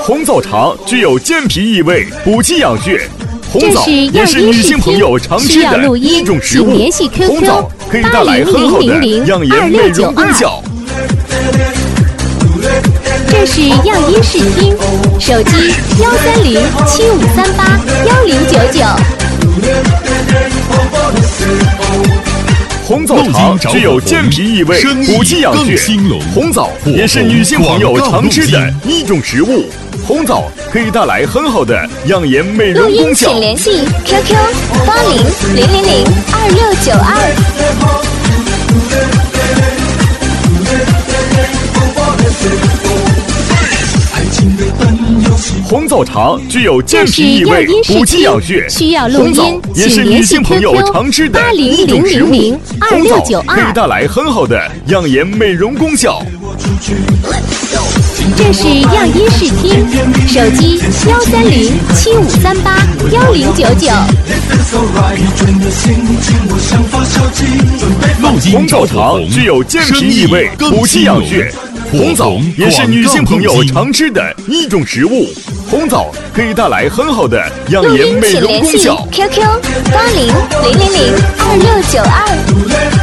红枣茶具有健脾益胃、补气养血。红枣也是女性朋友常吃的一种食物。红枣可以带来很好的养颜美容功效。 这是样音视听，手机13075381099。 红枣茶具有健脾益胃、补气养血。红枣也是女性朋友常吃的一种食物。红枣可以带来很好的养颜美容功效。 录音请联系 QQ8000002692。 红枣茶具有健脾益胃、补气养血。红枣也是女性朋友常吃的一种食物。红枣可以带来很好的养颜美容功效。 这是样音视听，手机13075381099。 红枣茶具有健脾益胃、补气养血。红枣也是女性朋友常吃的一种食物。红枣可以带来很好的养颜美容功效。 QQ8000002692。